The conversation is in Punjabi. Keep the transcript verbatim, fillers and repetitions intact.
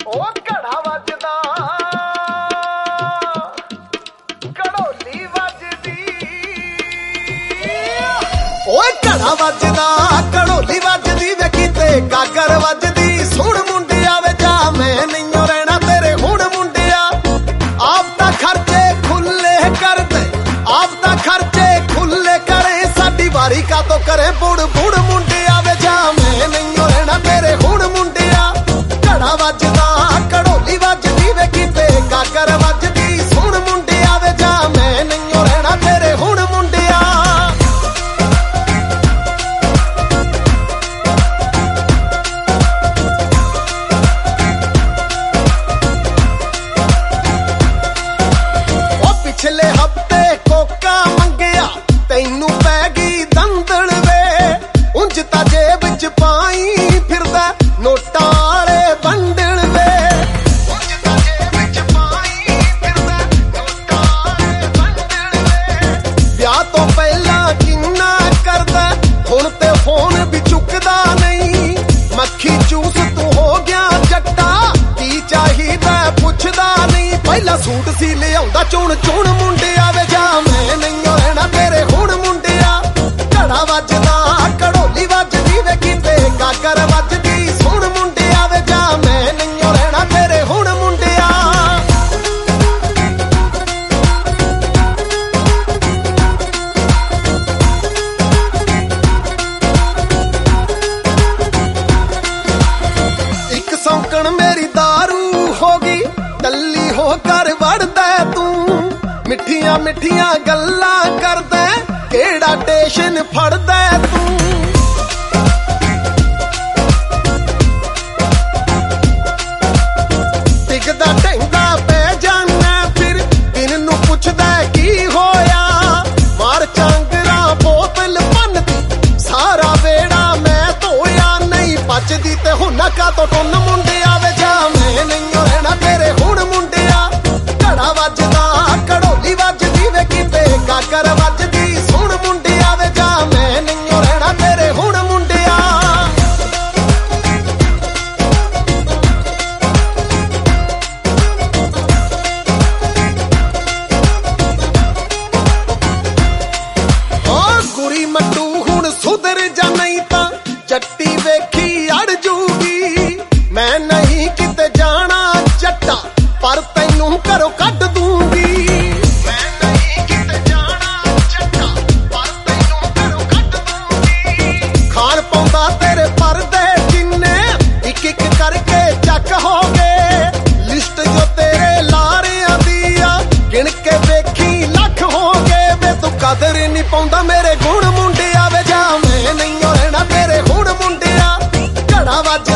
ਉਹ ਘੜਾ ਵੱਜਦਾ ਘੜੋਲੀ ਵੱਜਦੀ ਓਏ ਘੜਾ ਵੱਜਦਾ ਘੜੋਲੀ ਵੱਜਦੀ ਵੇ ਕਿਤੇ ਗਾਗਰ ਵੱਜਦੀ ਸੁਣ ਮੁੰਡਿਆ ਵੇ ਜਾ ਮੈਂ ਨਹੀਂਓ ਰਹਿਣਾ ਤੇਰੇ ਹੁਣ ਮੁੰਡਿਆ ਆਪ ਤਾਂ ਖਰਚੇ ਖੁੱਲੇ ਕਰਦੇ ਆਪ ਤਾਂ ਖਰਚੇ ਖੁੱਲੇ ਕਰੇ ਸਾਡੀ ਵਾਰੀ ਕਾਤੋਂ ਕਰੇ ਬੁੜ ਬੁੜ ਮੁੰਡਿਆ ਵੇ ਜਾ ਮੈਂ ਨਹੀਂਓ ਰਹਿਣਾ ਤੇਰੇ ਹੁਣ ਮੁੰਡਿਆ ਘੜਾ ਵੱਜਦਾ ਘੜੋਲੀ ਵੱਜਦੀ ਵੇ ਕਿਤੇ ਗਾਗਰ ਵੱਜਦੀ ਸੁਣ ਮੁੰਡਿਆ ਵੇ ਜਾ ਮੈਂ ਨਹੀਂਓ ਰਹਿਣਾ ਤੇਰੇ ਹੁਣ ਮੁੰਡਿਆ ਉਹ ਪਿਛਲੇ ਹਫਤੇ ਕੋਕਾ ਮੰਗਿਆ ਤੈਨੂੰ ਪੈ ਗਈ ਦੰਦਲ ਵੇ ਉਂਝ ਤਾਂ ਜੇਬ ਚ ਪਾਈ ਫਿਰਦਾ ਨੋਟਾਂ ਵਾਲੇ ਬੰਡਲ ਵੇ ਉਂਝ ਤਾਂ ਜੇਬ ਚ ਪਾਈ ਫਿਰਦਾ ਨੋਟਾਂ ਵਾਲੇ ਬੰਡਲ ਵੇ ਵਿਆਹ ਤੋਂ ਪਹਿਲਾਂ ਕਿੰਨਾ ਕਰਦਾ ਹੁਣ ਤੇ ਫੋਨ ਵੀ ਚੁੱਕਦਾ ਨਹੀਂ ਮੱਖੀ ਚੂਸ ਤੂੰ ਹੋ ਗਿਆ ਜੱਟਾ ਕੀ ਚਾਹੀਦਾ ਪੁੱਛਦਾ ਨਹੀਂ ਪਹਿਲਾਂ ਸੂਟ ਸੀ ਲਿਆਉਂਦਾ ਚੁਣ ਚੁਣ ਮੁੰਡਿਆ ਵੇ ਜਾ ਮੈਂ ਨਹੀਂਓ ਰਹਿਣਾ ਤੇਰੇ ਹੁਣ ਮੁੰਡਿਆ ਘੜਾ ਵੱਜਦਾ ਘੜੋਲੀ ਵੱਜਦੀ ਵੇ ਕਿਤੇ ਗਾਗਰ ਵੱਜਦੀ ਸੁਣ ਮੁੰਡਿਆ ਵੇ ਜਾ ਮੈਂ ਨਹੀਂਓ ਰਹਿਣਾ ਤੇਰੇ ਹੁਣ ਮੁੰਡਿਆ ਇੱਕ ਸੌਂਕਣ ਮੇਰੀ ਦਾਰੂ ਹੋ ਗਈ ਟੱਲੀ ਹੋ ਕਰ ਵੜਦਾ ਤੂੰ ਮਿੱਠੀਆਂ ਮਿੱਠੀਆਂ ਗੱਲਾਂ ਕਰਦਾ ਕਿਹੜਾ ਟੇਸ਼ਨ ਫੜਦਾ ਤੂੰ ਟਿਕਦਾ ਢੈਂਦਾ ਪੈ ਜਾਨਾ ਫਿਰ ਦਿਨ ਨੂੰ ਪੁੱਛਦਾ ਕੀ ਹੋਇਆ ਮਾਰ ਚਾਂਗਰਾ ਬੋਤਲ ਭੰਨਦੀ ਸਾਰਾ ਵੇੜਾ ਮੈਂ ਧੋਇਆ ਨਹੀਂ ਬਚਦੀ ਤੇ ਹੁਣ ਕਾ ਤੋਂ ਟੁੰਨ ਮੁੰਡਿਆ ਵੇ ਜਾ ਮੈਂ ਨਹੀਂਓ ਰਹਿਣਾ ਤੇਰੇ ਹੁਣ ਮੁੰਡਿਆ ਘੜਾ ਵੱਜਦਾ ਘੜੋਲੀ ਵੱਜਦੀ ਵੇ ਕਿਤੇ ਗਾਗਰ ਵੱਜਦੀ ਸੁਣ ਮੁੰਡਿਆ ਵੇ ਜਾ ਮੈਂ ਨਹੀਂਓ ਰਹਿਣਾ ਤੇਰੇ ਹੁਣ ਮੁੰਡਿਆ ਓ ਗੁਰੀ ਮੱਟੂ ਹੁਣ ਸੁਧਰ ਜਾ ਨਹੀਂ ਤਾਂ ਜੱਟੀ ਵੇਖੀ ਅੜ ਜੂਗੀ ਮੈਂ ਨਹੀਂ ਕਿਤੇ ਜਾਣਾ ਜੱਟਾ ਪਰ ਤੈਨੂੰ ਘਰੋਂ ਕੱਢ ਦੂੰਗੀ ਮੈਂ ਨਹੀਂ ਕਿਤੇ ਜਾਣਾ ਜੱਟਾ ਪਰ ਤੈਨੂੰ ਘਰੋਂ ਕੱਢ ਦੂੰਗੀ ਖਾਣ ਪਾਉਂਦਾ ਤੇਰੇ ਪਰਦੇ ਜਿੰਨੇ ਇੱਕ ਇੱਕ ਕਰਕੇ ਚੱਕ ਹੋ ਗਏ ਲਿਸਟ ਜੋ ਤੇਰੇ ਲਾਰਿਆਂ ਦੀ ਆ ਗਿਣ ਕੇ ਵੇਖੀ ਲੱਖ ਹੋ ਗਏ ਵੇ ਤੂੰ ਕਦਰ ਨਹੀਂ ਪਾਉਂਦਾ ਮੇਰੇ ਗੁਣ ਮੁੰਡਿਆ ਵੇ ਜਾ ਮੈਂ ਨਹੀਂਓ ਰਹਿਣਾ ਤੇਰੇ ਹੁਣ ਮੁੰਡਿਆ ਘੜਾ ਵੱਜ